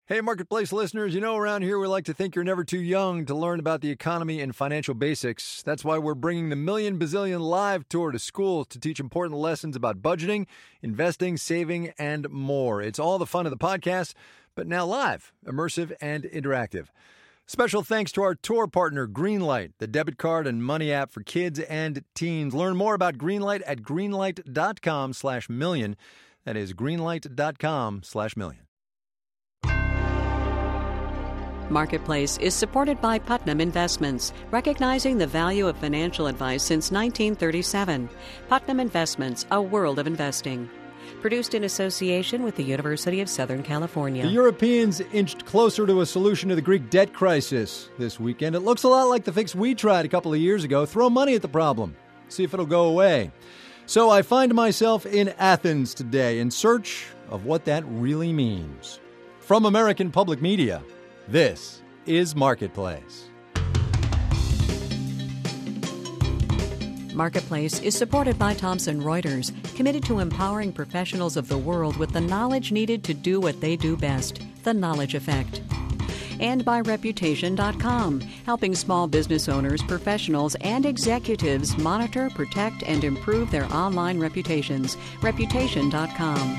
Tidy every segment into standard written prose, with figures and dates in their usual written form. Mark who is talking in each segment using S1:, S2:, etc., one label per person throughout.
S1: Hey, Marketplace listeners, around here we like to think you're never too young to learn about the economy and financial basics. That's why we're bringing the Million Bazillion Live Tour to schools to teach important lessons about budgeting, investing, saving, and more. It's all the fun of the podcast, but now live, immersive, and interactive. Special thanks to our tour partner, Greenlight, the debit card and money app for kids and teens. Learn more about Greenlight at greenlight.com/million. That is greenlight.com/million.
S2: Marketplace is supported by Putnam Investments, recognizing the value of financial advice since 1937. Putnam Investments, a world of investing. Produced in association with the University of Southern California.
S1: The Europeans inched closer to a solution to the Greek debt crisis this weekend. It looks a lot like the fix we tried a couple of years ago. Throw money at the problem. See if it'll go away. So I find myself in Athens today in search of what that really means. From American Public Media, this is Marketplace.
S2: Marketplace is supported by Thomson Reuters, committed to empowering professionals of the world with the knowledge needed to do what they do best, the knowledge effect. And by Reputation.com, helping small business owners, professionals, and executives monitor, protect, and improve their online reputations. Reputation.com.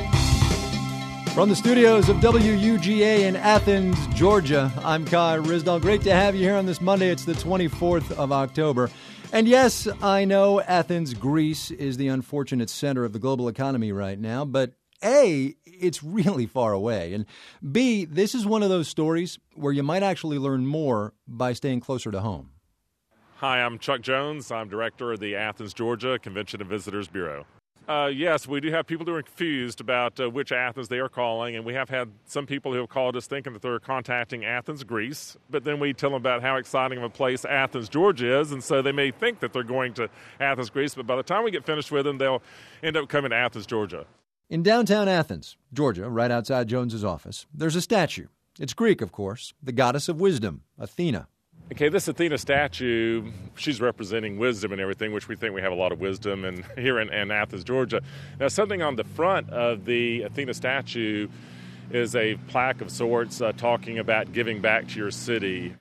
S1: From the studios of WUGA in Athens, Georgia, I'm Kai Ryssdal. Great to have you here on this Monday. It's the 24th of October. And yes, I know Athens, Greece is the unfortunate center of the global economy right now, but A, it's really far away, and B, this is one of those stories where you might actually learn more by staying closer to home.
S3: Hi, I'm Chuck Jones. I'm director of the Athens, Georgia Convention and Visitors Bureau. Yes, we do have people who are confused about which Athens they are calling, and we have had some people who have called us thinking that they're contacting Athens, Greece, but then we tell them about how exciting of a place Athens, Georgia is, and so they may think that they're going to Athens, Greece, but by the time we get finished with them, they'll end up coming to Athens, Georgia.
S1: In downtown Athens, Georgia, right outside Jones's office, there's a statue. It's Greek, of course, the goddess of wisdom, Athena.
S3: Okay, this Athena statue, she's representing wisdom and everything, which we think we have a lot of wisdom here in Athens, Georgia. Now, something on the front of the Athena statue is a plaque of sorts talking about giving back to your city.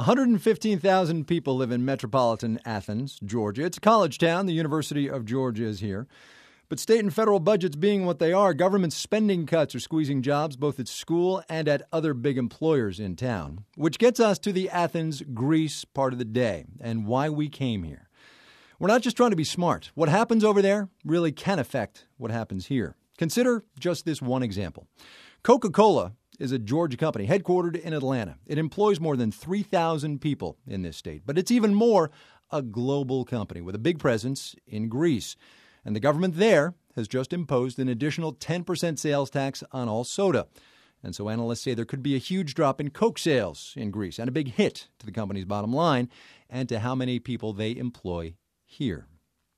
S1: 115,000 people live in metropolitan Athens, Georgia. It's a college town. The University of Georgia is here. But state and federal budgets being what they are, government spending cuts are squeezing jobs both at school and at other big employers in town. Which gets us to the Athens, Greece part of the day and why we came here. We're not just trying to be smart. What happens over there really can affect what happens here. Consider just this one example. Coca-Cola is a Georgia company headquartered in Atlanta. It employs more than 3,000 people in this state. But it's even more a global company with a big presence in Greece. And the government there has just imposed an additional 10% sales tax on all soda. And so analysts say there could be a huge drop in Coke sales in Greece and a big hit to the company's bottom line and to how many people they employ here.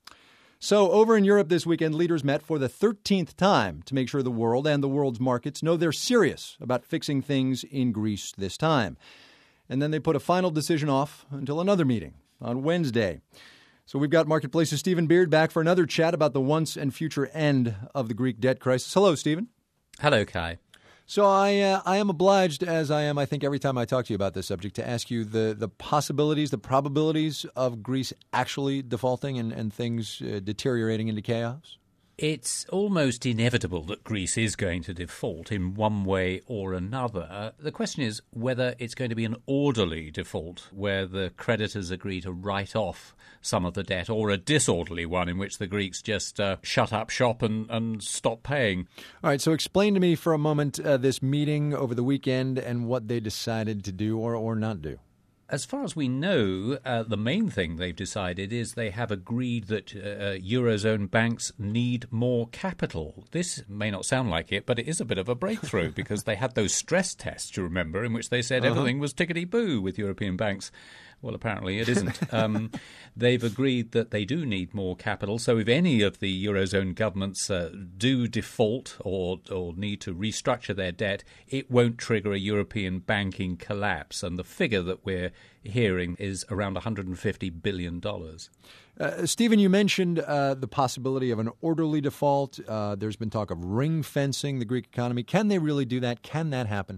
S1: So over in Europe this weekend, leaders met for the 13th time to make sure the world and the world's markets know they're serious about fixing things in Greece this time. And then they put a final decision off until another meeting on Wednesday. So we've got Marketplace's Stephen Beard back for another chat about the once and future end of the Greek debt crisis. Hello, Stephen.
S4: Hello, Kai.
S1: So I am obliged, as I am, I think, every time I talk to you about this subject, to ask you the possibilities, the probabilities of Greece actually defaulting and things deteriorating into chaos.
S4: It's almost inevitable that Greece is going to default in one way or another. The question is whether it's going to be an orderly default where the creditors agree to write off some of the debt, or a disorderly one in which the Greeks just shut up shop and stop paying.
S1: All right, so explain to me for a moment this meeting over the weekend and what they decided to do or not do.
S4: As far as we know, the main thing they've decided is they have agreed that Eurozone banks need more capital. This may not sound like it, but it is a bit of a breakthrough because they had those stress tests, you remember, in which they said everything was tickety-boo with European banks. Well, apparently it isn't. They've agreed that they do need more capital. So if any of the Eurozone governments do default or need to restructure their debt, it won't trigger a European banking collapse. And the figure that we're hearing is around $150 billion.
S1: Stephen, you mentioned the possibility of an orderly default. There's been talk of ring fencing the Greek economy. Can they really do that? Can that happen?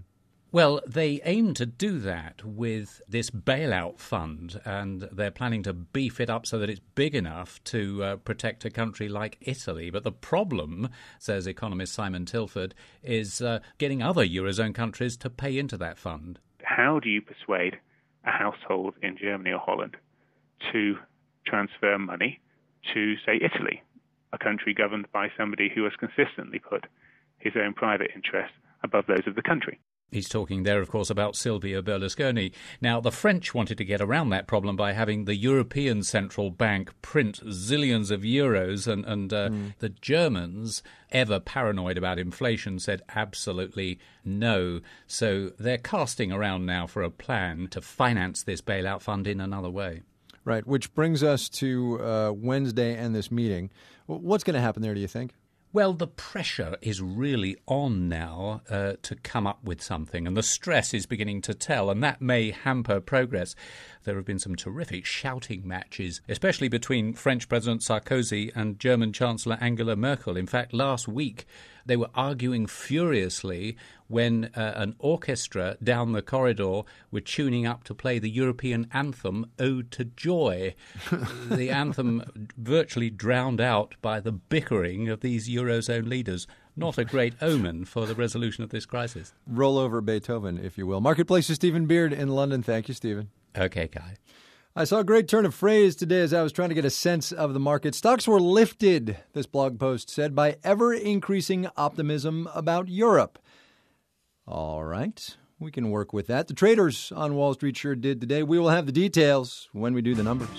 S4: Well, they aim to do that with this bailout fund, and they're planning to beef it up so that it's big enough to protect a country like Italy. But the problem, says economist Simon Tilford, is getting other Eurozone countries to pay into that fund.
S5: How do you persuade a household in Germany or Holland to transfer money to, say, Italy, a country governed by somebody who has consistently put his own private interests above those of the country?
S4: He's talking there, of course, about Silvio Berlusconi. Now, the French wanted to get around that problem by having the European Central Bank print zillions of euros, and the Germans, ever paranoid about inflation, said absolutely no. So they're casting around now for a plan to finance this bailout fund in another way.
S1: Right, which brings us to Wednesday and this meeting. What's going to happen there, do you think?
S4: Well, the pressure is really on now to come up with something, and the stress is beginning to tell, and that may hamper progress. There have been some terrific shouting matches, especially between French President Sarkozy and German Chancellor Angela Merkel. In fact, last week they were arguing furiously when an orchestra down the corridor were tuning up to play the European anthem, Ode to Joy. The anthem virtually drowned out by the bickering of these Eurozone leaders. Not a great omen for the resolution of this crisis.
S1: Roll over Beethoven, if you will. Marketplace's Stephen Beard in London. Thank you, Stephen.
S4: Okay, Guy.
S1: I saw a great turn of phrase today as I was trying to get a sense of the market. Stocks were lifted, this blog post said, by ever-increasing optimism about Europe. All right, we can work with that. The traders on Wall Street sure did today. We will have the details when we do the numbers.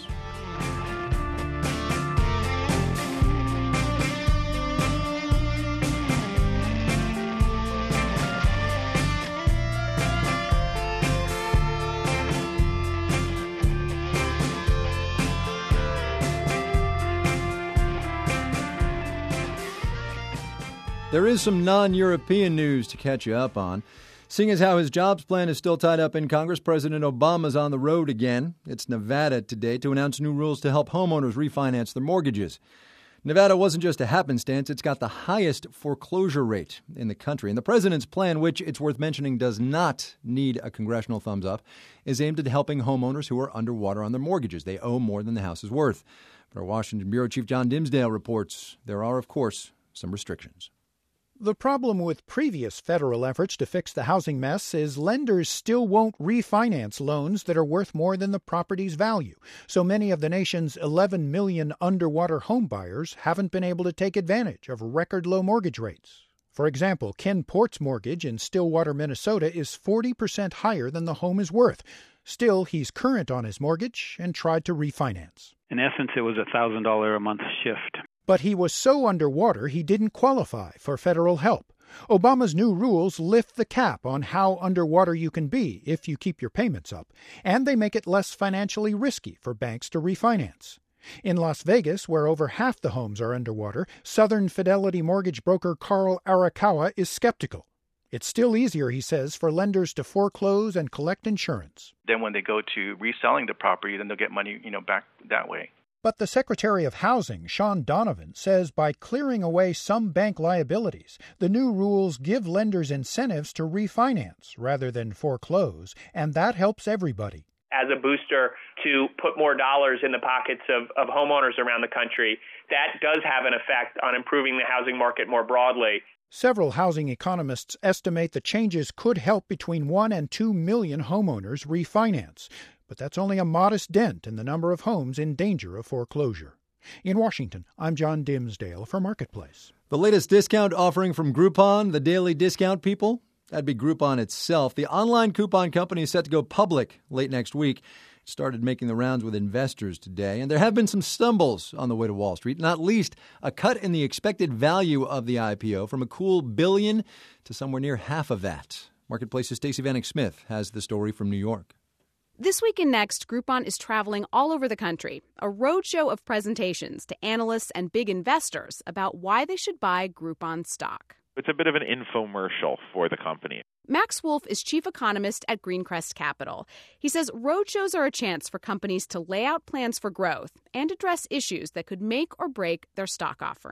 S1: There is some non-European news to catch you up on. Seeing as how his jobs plan is still tied up in Congress, President Obama's on the road again. It's Nevada today to announce new rules to help homeowners refinance their mortgages. Nevada wasn't just a happenstance. It's got the highest foreclosure rate in the country. And the president's plan, which it's worth mentioning does not need a congressional thumbs up, is aimed at helping homeowners who are underwater on their mortgages. They owe more than the house is worth. But our Washington Bureau Chief John Dimsdale reports there are, of course, some restrictions.
S6: The problem with previous federal efforts to fix the housing mess is lenders still won't refinance loans that are worth more than the property's value. So many of the nation's 11 million underwater home buyers haven't been able to take advantage of record low mortgage rates. For example, Ken Port's mortgage in Stillwater, Minnesota is 40% higher than the home is worth. Still, he's current on his mortgage and tried to refinance.
S5: In essence, it was a $1,000 a month shift.
S6: But he was so underwater he didn't qualify for federal help. Obama's new rules lift the cap on how underwater you can be if you keep your payments up, and they make it less financially risky for banks to refinance. In Las Vegas, where over half the homes are underwater, Southern Fidelity mortgage broker Carl Arakawa is skeptical. It's still easier, he says, for lenders to foreclose and collect insurance.
S7: Then when they go to reselling the property, then they'll get money, back that way.
S6: But the Secretary of Housing, Sean Donovan, says by clearing away some bank liabilities, the new rules give lenders incentives to refinance rather than foreclose, and that helps everybody.
S8: As a booster to put more dollars in the pockets of homeowners around the country, that does have an effect on improving the housing market more broadly.
S6: Several housing economists estimate the changes could help between 1 and 2 million homeowners refinance. But that's only a modest dent in the number of homes in danger of foreclosure. In Washington, I'm John Dimsdale for Marketplace.
S1: The latest discount offering from Groupon, the daily discount people, that'd be Groupon itself. The online coupon company is set to go public late next week. It started making the rounds with investors today, and there have been some stumbles on the way to Wall Street, not least a cut in the expected value of the IPO from a cool $1 billion to somewhere near half of that. Marketplace's Stacey Vanek Smith has the story from New York.
S9: This week and next, Groupon is traveling all over the country, a roadshow of presentations to analysts and big investors about why they should buy Groupon stock.
S10: It's a bit of an infomercial for the company.
S9: Max Wolf is chief economist at Greencrest Capital. He says roadshows are a chance for companies to lay out plans for growth and address issues that could make or break their stock offering.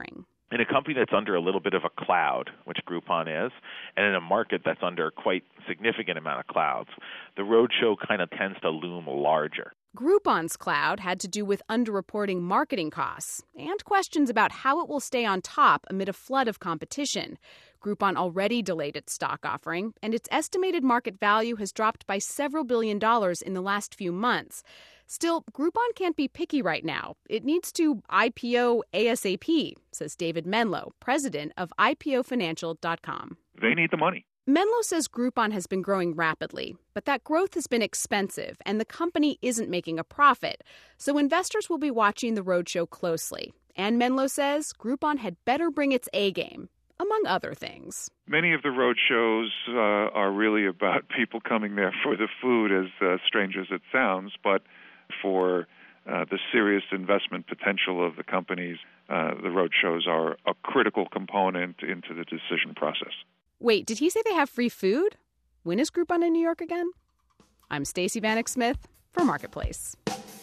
S10: In a company that's under a little bit of a cloud, which Groupon is, and in a market that's under quite significant amount of clouds, the roadshow kind of tends to loom larger.
S9: Groupon's cloud had to do with underreporting marketing costs and questions about how it will stay on top amid a flood of competition. Groupon already delayed its stock offering, and its estimated market value has dropped by several $billion in the last few months. Still, Groupon can't be picky right now. It needs to IPO ASAP, says David Menlo, president of IPOfinancial.com.
S11: They need the money.
S9: Menlo says Groupon has been growing rapidly, but that growth has been expensive and the company isn't making a profit. So investors will be watching the roadshow closely. And Menlo says Groupon had better bring its A game, among other things.
S11: Many of the road shows are really about people coming there for the food, as strange as it sounds, but for the serious investment potential of the companies, the road shows are a critical component into the decision process.
S9: Wait, did he say they have free food? When is Groupon in New York again? I'm Stacey Vanek Smith for Marketplace.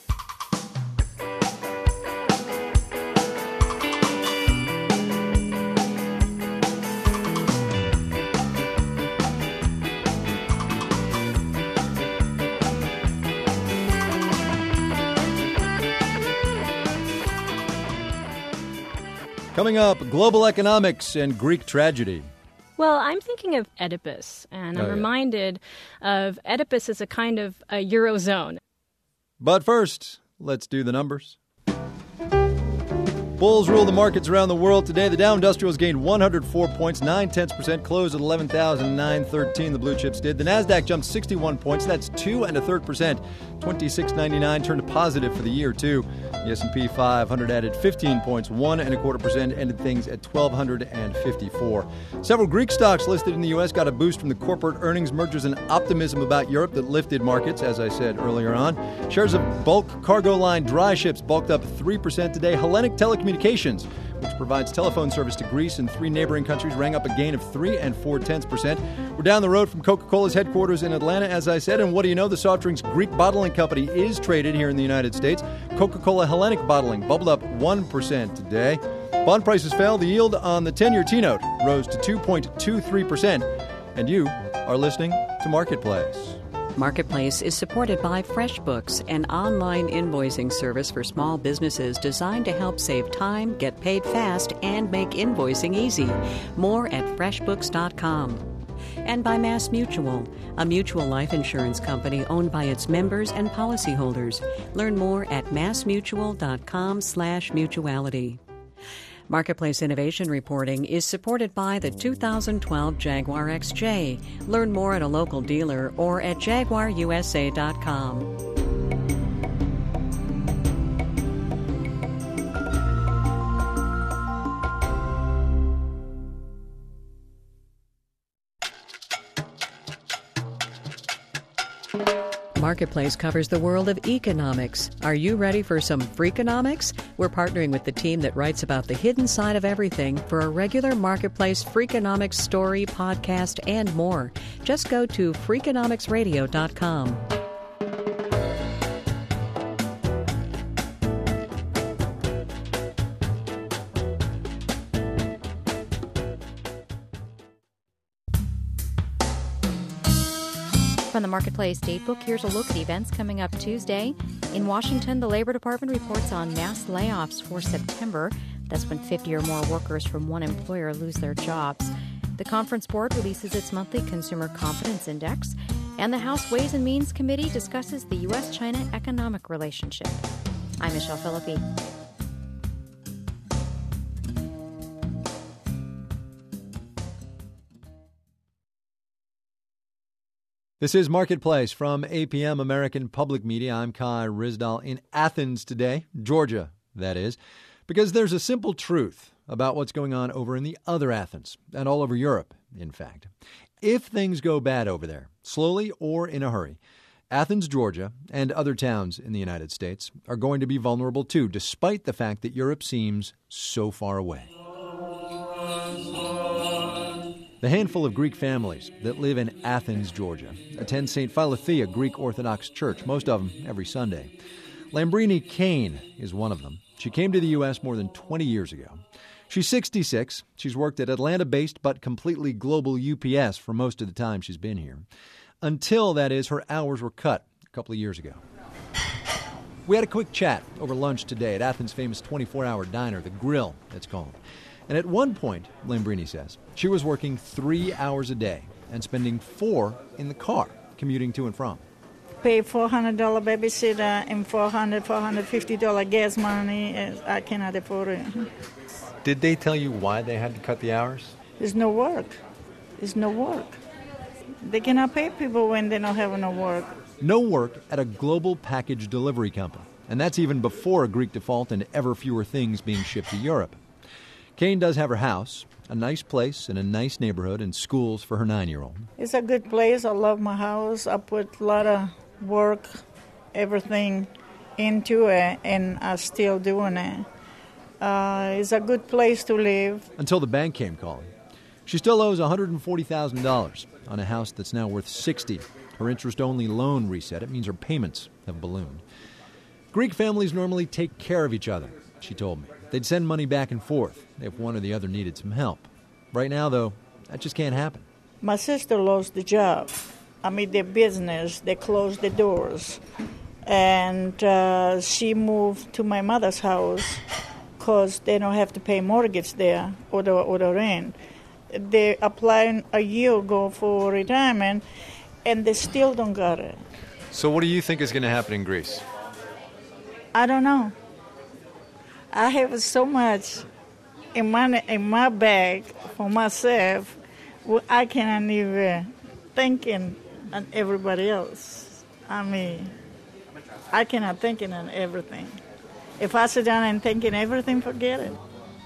S1: Coming up, global economics and Greek tragedy.
S12: Well, I'm thinking of Oedipus, and I'm reminded of Oedipus as a kind of a Eurozone.
S1: But first, let's do the numbers. Bulls rule the markets around the world today. The Dow Industrials gained 104 points, 0.9%, closed at 11,913. The blue chips did. The Nasdaq jumped 61 points. That's 2 1/3%. 26.99 turned positive for the year too. The S&P 500 added 15 points, 1 1/4%, ended things at 1,254. Several Greek stocks listed in the U.S. got a boost from the corporate earnings, mergers, and optimism about Europe that lifted markets, as I said earlier on. Shares of bulk cargo line dry ships bulked up 3% today. Hellenic Telecommunications, which provides telephone service to Greece and 3 neighboring countries, rang up a gain of 3 4/10%. We're down the road from Coca-Cola's headquarters in Atlanta, as I said, and what do you know? The soft drinks Greek bottling company is traded here in the United States. Coca-Cola Hellenic Bottling bubbled up 1% today. Bond prices fell. The yield on the 10-year T-note rose to 2.23%. And you are listening to Marketplace.
S2: Marketplace is supported by FreshBooks, an online invoicing service for small businesses designed to help save time, get paid fast, and make invoicing easy. More at FreshBooks.com. And by MassMutual, a mutual life insurance company owned by its members and policyholders. Learn more at massmutual.com/mutuality. Marketplace Innovation Reporting is supported by the 2012 Jaguar XJ. Learn more at a local dealer or at jaguarusa.com. Marketplace covers the world of economics. Are you ready for some Freakonomics? We're partnering with the team that writes about the hidden side of everything for a regular Marketplace Freakonomics story, podcast, and more. Just go to Freakonomicsradio.com.
S13: From the Marketplace Datebook, here's a look at events coming up Tuesday. In Washington, the Labor Department reports on mass layoffs for September. That's when 50 or more workers from one employer lose their jobs. The Conference Board releases its monthly Consumer Confidence Index, and the House Ways and Means Committee discusses the U.S.-China economic relationship. I'm Michelle Philippi.
S1: This is Marketplace from APM American Public Media. I'm Kai Ryssdal in Athens today, Georgia, that is, because there's a simple truth about what's going on over in the other Athens, and all over Europe, in fact. If things go bad over there, slowly or in a hurry, Athens, Georgia, and other towns in the United States are going to be vulnerable too, despite the fact that Europe seems so far away. The handful of Greek families that live in Athens, Georgia, attend St. Philothea Greek Orthodox Church, most of them every Sunday. Lambrini Kane is one of them. She came to the U.S. more than 20 years ago. She's 66. She's worked at Atlanta-based but completely global UPS for most of the time she's been here. Until, that is, her hours were cut a couple of years ago. We had a quick chat over lunch today at Athens' famous 24-hour diner, The Grill, it's called. And at one point, Lambrini says, she was working 3 hours a day and spending 4 in the car, commuting to and from.
S14: Pay $400 babysitter and $450 gas money. I cannot afford it.
S1: Did they tell you why they had to cut the hours?
S14: There's no work. There's no work. They cannot pay people when they don't have no work.
S1: No work at a global package delivery company. And that's even before a Greek default and ever fewer things being shipped to Europe. Kane does have her house, a nice place in a nice neighborhood, and schools for her 9-year-old.
S14: It's a good place. I love my house. I put a lot of work, everything into it, and I'm still doing it. It's a good place to live.
S1: Until the bank came calling. She still owes $140,000 on a house that's now worth $60,000. Her interest-only loan reset. It means her payments have ballooned. Greek families normally take care of each other, she told me. They'd send money back and forth if one or the other needed some help. Right now, though, that just can't happen.
S14: My sister lost the job. Their business. They closed the doors. And she moved to my mother's house because they don't have to pay mortgage there or the rent. They applied a year ago for retirement, and they still don't got it.
S1: So what do you think is going to happen in Greece?
S14: I don't know. I have so much in my bag for myself, I cannot even think on everybody else. I cannot think on everything. If I sit down and think in everything, forget it.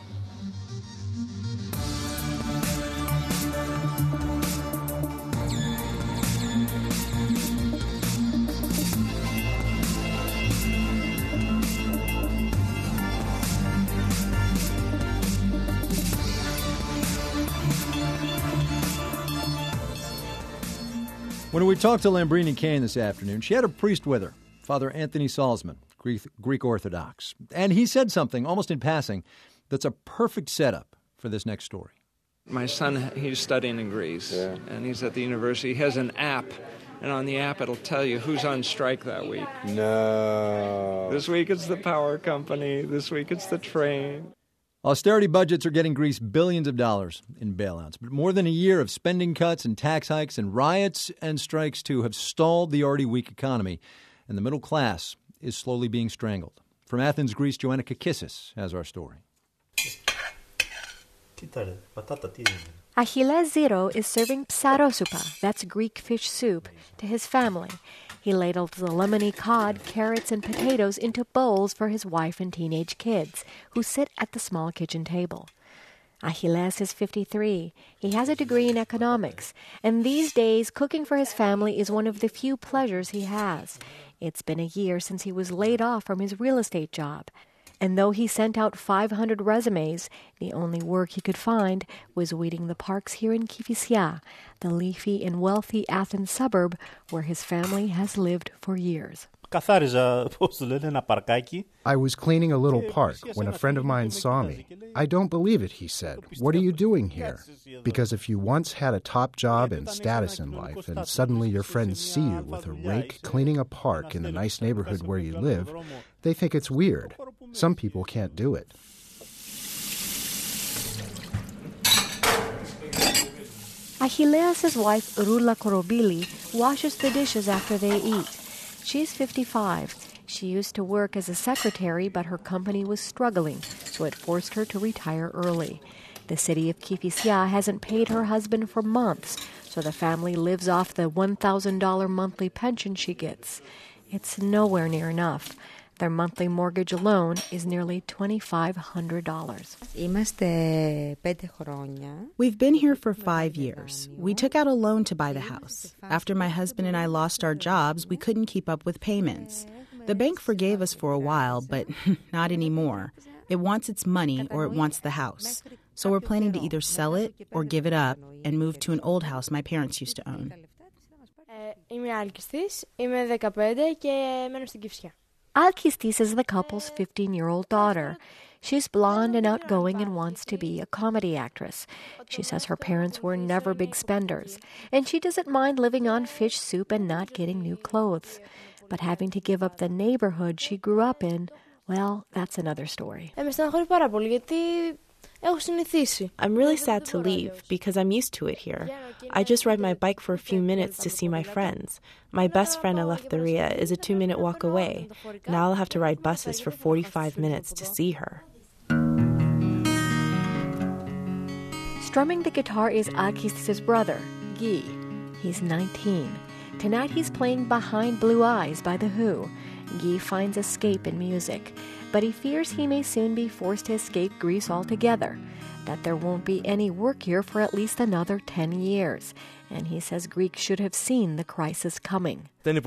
S1: When we talked to Lambrini Kane this afternoon, she had a priest with her, Father Anthony Salzman, Greek Orthodox. And he said something, almost in passing, that's a perfect setup for this next story.
S15: My son, he's studying in Greece, and he's at the university. He has an app, and on the app it'll tell you who's on strike that week.
S1: No.
S15: This week it's the power company. This week it's the train.
S1: Austerity budgets are getting Greece billions of dollars in bailouts. But more than a year of spending cuts and tax hikes and riots and strikes, too, have stalled the already weak economy. And the middle class is slowly being strangled. From Athens, Greece, Joanna Kakissis has our story.
S16: Achilles Zero is serving psarosupa, that's Greek fish soup, to his family. He ladles the lemony cod, carrots, and potatoes into bowls for his wife and teenage kids, who sit at the small kitchen table. Achilles is 53. He has a degree in economics, and these days cooking for his family is one of the few pleasures he has. It's been a year since he was laid off from his real estate job. And though he sent out 500 resumes, the only work he could find was weeding the parks here in Kifisia, the leafy and wealthy Athens suburb where his family has lived for years.
S17: I was cleaning a little park when a friend of mine saw me. I don't believe it, he said. What are you doing here? Because if you once had a top job and status in life, and suddenly your friends see you with a rake cleaning a park in the nice neighborhood where you live, they think it's weird. Some people can't do it.
S16: Achilles' wife, Rula Korobili, washes the dishes after they eat. She's 55. She used to work as a secretary, but her company was struggling, so it forced her to retire early. The city of Kifisia hasn't paid her husband for months, so the family lives off the $1,000 monthly pension she gets. It's nowhere near enough. Their monthly mortgage alone is nearly $2,500.
S18: We've been here for 5 years. We took out a loan to buy the house. After my husband and I lost our jobs, we couldn't keep up with payments. The bank forgave us for a while, but not anymore. It wants its money or it wants the house. So we're planning to either sell it or give it up and move to an old house my parents used to own.
S16: Alkistis is the couple's 15-year-old daughter. She's blonde and outgoing and wants to be a comedy actress. She says her parents were never big spenders, and she doesn't mind living on fish soup and not getting new clothes. But having to give up the neighborhood she grew up in, well, that's another story.
S19: I'm really sad to leave because I'm used to it here. I just ride my bike for a few minutes to see my friends. My best friend Eleftheria is a 2-minute walk away. Now I'll have to ride buses for 45 minutes to see her.
S16: Strumming the guitar is Akis' brother, Guy. He's 19. Tonight he's playing Behind Blue Eyes by The Who. Guy finds escape in music, but he fears he may soon be forced to escape Greece altogether, that there won't be any work here for at least another 10 years, and he says Greeks should have seen the crisis coming.
S20: The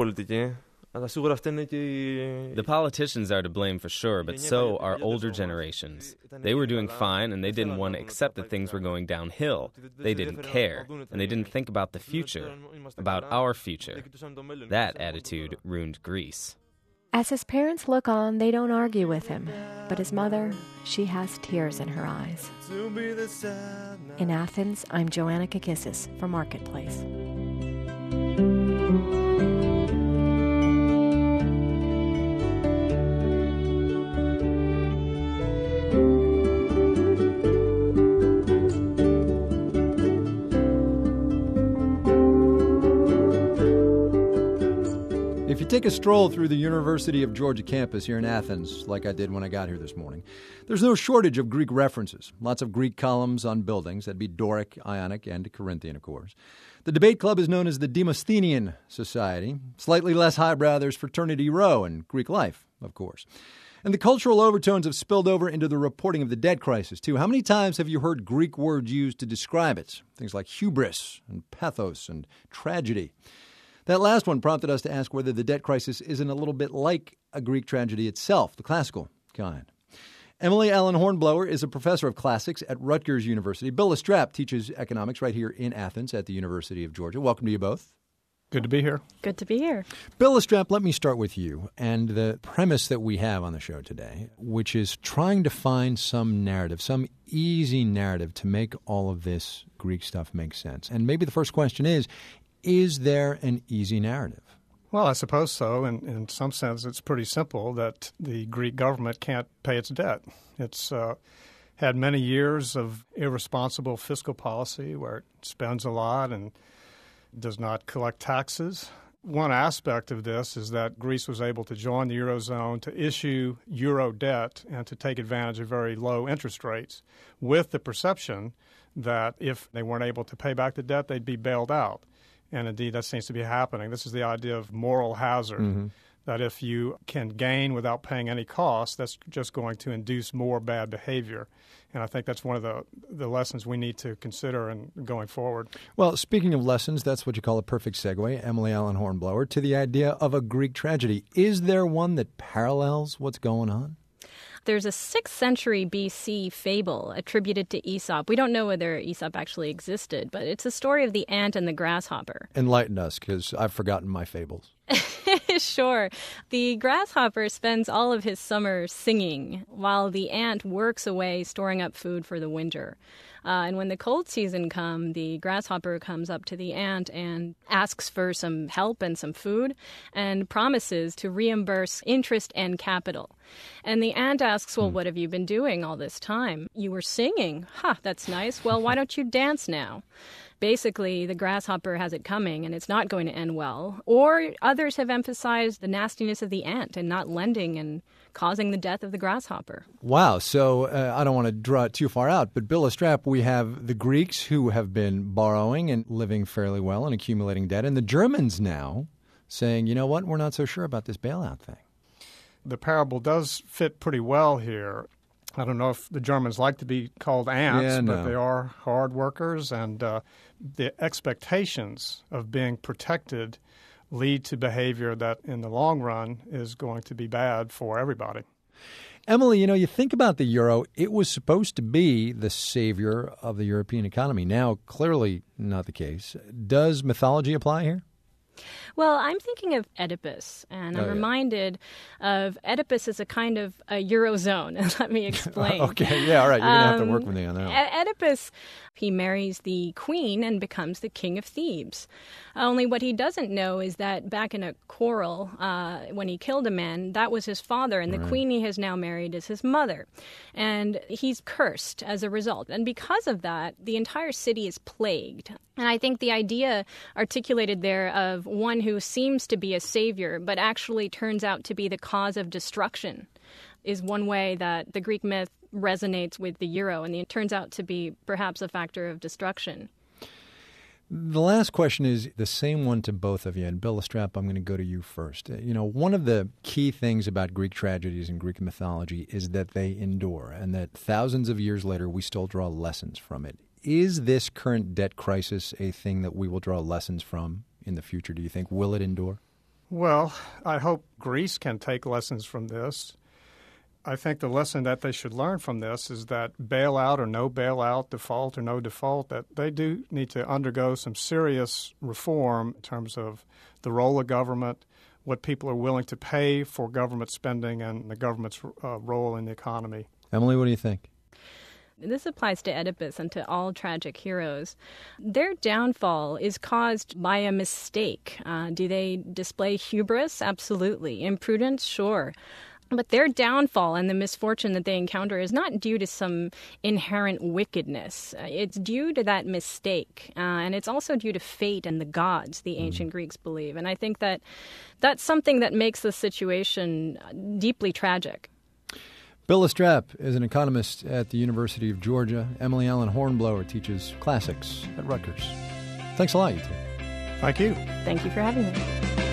S20: politicians are to blame for sure, but so are older generations. They were doing fine, and they didn't want to accept that things were going downhill. They didn't care, and they didn't think about the future, about our future. That attitude ruined Greece.
S16: As his parents look on, they don't argue with him, but his mother, she has tears in her eyes. In Athens, I'm Joanna Kakissis for Marketplace.
S1: If you take a stroll through the University of Georgia campus here in Athens, like I did when I got here this morning, there's no shortage of Greek references. Lots of Greek columns on buildings. That'd be Doric, Ionic, and Corinthian, of course. The debate club is known as the Demosthenian Society. Slightly less highbrow, there's Fraternity Row and Greek life, of course. And the cultural overtones have spilled over into the reporting of the debt crisis, too. How many times have you heard Greek words used to describe it? Things like hubris and pathos and tragedy. That last one prompted us to ask whether the debt crisis isn't a little bit like a Greek tragedy itself, the classical kind. Emily Allen Hornblower is a professor of classics at Rutgers University. Bill Lastrap teaches economics right here in Athens at the University of Georgia. Welcome to you both.
S6: Good to be here.
S12: Good to be here.
S1: Bill Lastrap, let me start with you and the premise that we have on the show today, which is trying to find some narrative, some easy narrative to make all of this Greek stuff make sense. And maybe the first question is there an easy narrative?
S6: Well, I suppose so. In some sense, it's pretty simple that the Greek government can't pay its debt. It's had many years of irresponsible fiscal policy where it spends a lot and does not collect taxes. One aspect of this is that Greece was able to join the Eurozone, to issue euro debt, and to take advantage of very low interest rates with the perception that if they weren't able to pay back the debt, they'd be bailed out. And indeed, that seems to be happening. This is the idea of moral hazard, that if you can gain without paying any cost, that's just going to induce more bad behavior. And I think that's one of the lessons we need to consider in going forward.
S1: Well, speaking of lessons, that's what you call a perfect segue, Emily Allen Hornblower, to the idea of a Greek tragedy. Is there one that parallels what's going on?
S12: There's a 6th century BC fable attributed to Aesop. We don't know whether Aesop actually existed, but it's a story of the ant and the grasshopper.
S1: Enlighten us, because I've forgotten my fables.
S12: Sure. The grasshopper spends all of his summer singing, while the ant works away storing up food for the winter. And when the cold season comes, the grasshopper comes up to the ant and asks for some help and some food and promises to reimburse interest and capital. And the ant asks, well, what have you been doing all this time? You were singing. That's nice. Well, why don't you dance now? Basically, the grasshopper has it coming, and it's not going to end well. Or others have emphasized the nastiness of the ant and not lending and causing the death of the grasshopper.
S1: Wow. So I don't want to draw it too far out, but Bill Lastrap, we have the Greeks who have been borrowing and living fairly well and accumulating debt, and the Germans now saying, you know what, we're not so sure about this bailout thing.
S6: The parable does fit pretty well here. I don't know if the Germans like to be called ants, but they are hard workers, and the expectations of being protected lead to behavior that in the long run is going to be bad for everybody.
S1: Emily, you think about the euro, it was supposed to be the savior of the European economy. Now, clearly not the case. Does mythology apply here?
S12: Well, I'm thinking of Oedipus, and I'm reminded of Oedipus as a kind of a Eurozone. Let me explain.
S1: Okay, yeah, all right. You're going to have to work with me on that one.
S12: Oedipus, he marries the queen and becomes the king of Thebes. Only what he doesn't know is that back in a quarrel, when he killed a man, that was his father, and the queen he has now married is his mother. And he's cursed as a result. And because of that, the entire city is plagued. And I think the idea articulated there of one who seems to be a savior, but actually turns out to be the cause of destruction, is one way that the Greek myth resonates with the euro, and it turns out to be perhaps a factor of destruction.
S1: The last question is the same one to both of you. And Bill Lastrap, I'm going to go to you first. One of the key things about Greek tragedies and Greek mythology is that they endure, and that thousands of years later we still draw lessons from it. Is this current debt crisis a thing that we will draw lessons from in the future, do you think? Will it endure?
S21: Well, I hope Greece can take lessons from this. I think the lesson that they should learn from this is that bailout or no bailout, default or no default, that they do need to undergo some serious reform in terms of the role of government, what people are willing to pay for government spending, and the government's role in the economy.
S1: Emily, what do you think?
S12: This applies to Oedipus and to all tragic heroes. Their downfall is caused by a mistake. Do they display hubris? Absolutely. Imprudence? Sure. But their downfall and the misfortune that they encounter is not due to some inherent wickedness. It's due to that mistake. And it's also due to fate and the gods, the ancient Greeks believe. And I think that that's something that makes the situation deeply tragic.
S1: Bill Lastrap is an economist at the University of Georgia. Emily Allen Hornblower teaches classics at Rutgers. Thanks a lot, you two.
S21: Thank you.
S12: Thank you for having me.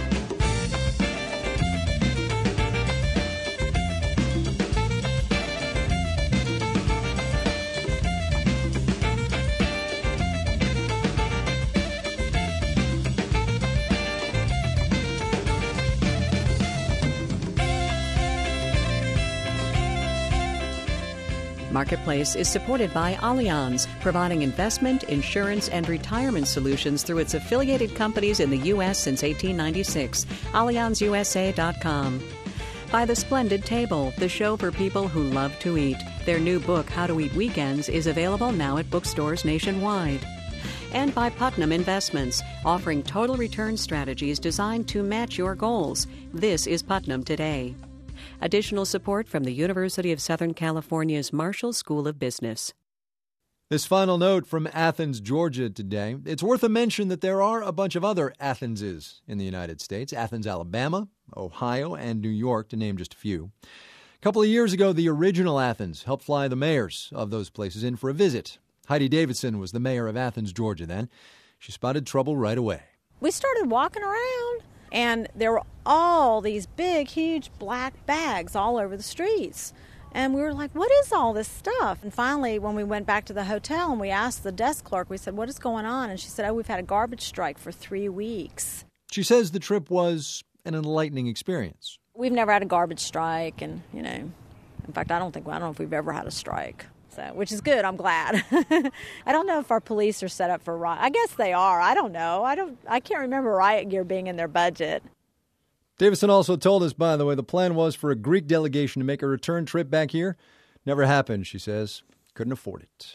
S2: Marketplace is supported by Allianz, providing investment, insurance, and retirement solutions through its affiliated companies in the U.S. since 1896. AllianzUSA.com. By The Splendid Table, the show for people who love to eat. Their new book, How to Eat Weekends, is available now at bookstores nationwide. And by Putnam Investments, offering total return strategies designed to match your goals. This is Putnam Today. Additional support from the University of Southern California's Marshall School of Business.
S1: This final note from Athens, Georgia today. It's worth a mention that there are a bunch of other Athenses in the United States. Athens, Alabama, Ohio, and New York, to name just a few. A couple of years ago, the original Athens helped fly the mayors of those places in for a visit. Heidi Davidson was the mayor of Athens, Georgia then. She spotted trouble right away.
S22: We started walking around, and there were all these big, huge black bags all over the streets. And we were like, what is all this stuff? And finally, when we went back to the hotel and we asked the desk clerk, we said, what is going on? And she said, we've had a garbage strike for 3 weeks.
S1: She says the trip was an enlightening experience.
S22: We've never had a garbage strike, and, in fact, I don't know if we've ever had a strike. So, which is good. I'm glad. I don't know if our police are set up for riot. I guess they are. I don't know. I can't remember riot gear being in their budget.
S1: Davidson also told us, by the way, the plan was for a Greek delegation to make a return trip back here. Never happened, she says. Couldn't afford it.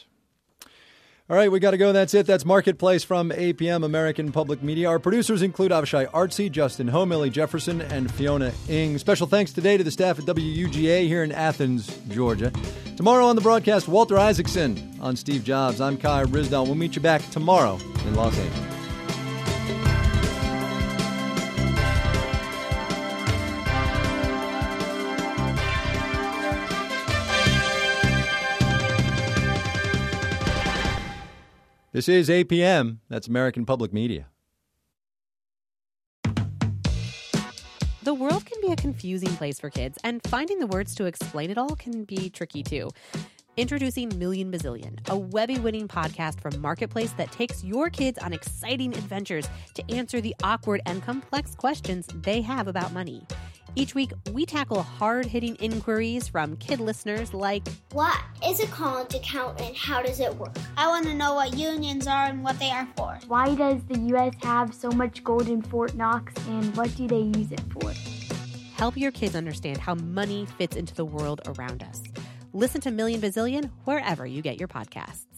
S1: All right, we got to go. That's it. That's Marketplace from APM, American Public Media. Our producers include Avishai Artsy, Justin Ho, Millie Jefferson, and Fiona Ng. Special thanks today to the staff at WUGA here in Athens, Georgia. Tomorrow on the broadcast, Walter Isaacson on Steve Jobs. I'm Kai Rizdal. We'll meet you back tomorrow in Los Angeles. This is APM. That's American Public Media.
S23: The world can be a confusing place for kids, and finding the words to explain it all can be tricky too. Introducing Million Bazillion, a Webby-winning podcast from Marketplace that takes your kids on exciting adventures to answer the awkward and complex questions they have about money. Each week, we tackle hard-hitting inquiries from kid listeners like,
S3: what is a college account and how does it work? I want to know what unions are and what they are for.
S4: Why does the U.S. have so much gold in Fort Knox, and what do they use it for?
S23: Help your kids understand how money fits into the world around us. Listen to Million Bazillion wherever you get your podcasts.